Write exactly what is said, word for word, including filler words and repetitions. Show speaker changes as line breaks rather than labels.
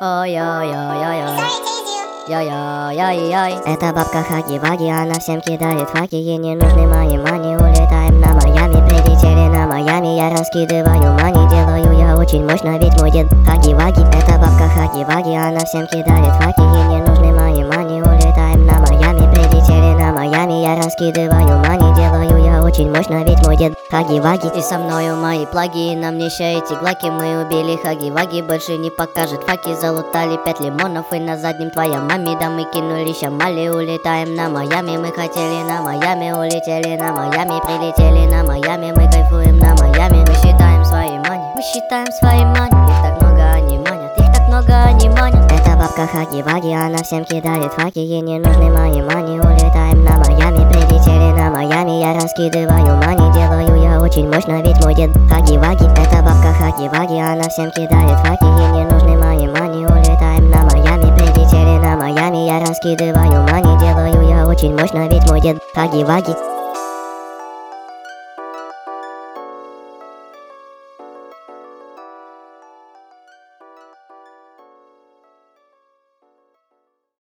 Ой-ой-ой-ой-ой. Яй-яй-яй-яй. Это бабка Хаги-Ваги, она всем кидает факи. Ей не нужны мои мани, улетаем на Майами. Прилетели на Майами, я раскидываю мани. Делаю я очень мощно, ведь мой дед Хаги-Ваги. Это бабка Хаги-Ваги, она всем кидает факи. Ей не нужны мои мани, улетаем на Майами. Прилетели на Майами, я раскидываю мани. Делаю я очень мощно, ведь мой дед Хаги-Ваги. И со мною мои плаги, на мне ща эти глаки. Мы убили Хаги-Ваги, больше не покажет факи. Залутали пять лимонов и на заднем твоя маме. Да мы кинули шамали, улетаем на Майами. Мы хотели на Майами, улетели на Майами. Прилетели на Майами, мы кайфуем на Майами. Мы считаем свои мани, мы считаем свои мани. Их так много, они манят, их так много, они манят. Это бабка Хаги-Ваги, она всем кидает факи. Ей не нужны мои мани, улетаем на Майами. Прилетели на Майами, я раскидываю мани. Делаю я очень мощно, ведь мой дед Хаги-Ваги. Это бабка Хаги-Ваги, она всем кидает факи. Ей не нужны мои мани, улетаем на Майами. Прилетели на Майами, я раскидываю мани. Делаю я очень мощно, ведь мой дед Хаги-Ваги.